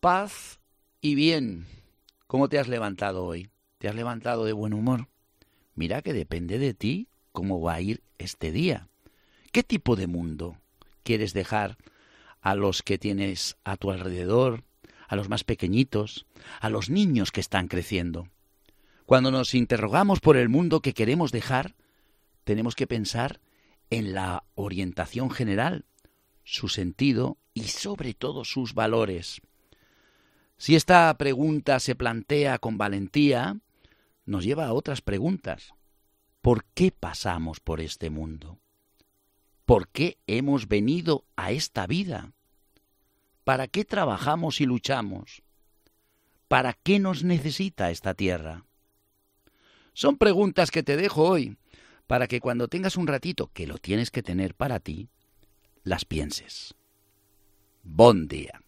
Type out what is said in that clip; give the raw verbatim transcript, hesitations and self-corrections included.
Paz y bien. ¿Cómo te has levantado hoy? ¿Te has levantado de buen humor? Mira que depende de ti cómo va a ir este día. ¿Qué tipo de mundo quieres dejar a los que tienes a tu alrededor, a los más pequeñitos, a los niños que están creciendo? Cuando nos interrogamos por el mundo que queremos dejar, tenemos que pensar en la orientación general, su sentido y sobre todo sus valores. Si esta pregunta se plantea con valentía, nos lleva a otras preguntas. ¿Por qué pasamos por este mundo? ¿Por qué hemos venido a esta vida? ¿Para qué trabajamos y luchamos? ¿Para qué nos necesita esta tierra? Son preguntas que te dejo hoy para que cuando tengas un ratito, que lo tienes que tener para ti, las pienses. Bon día.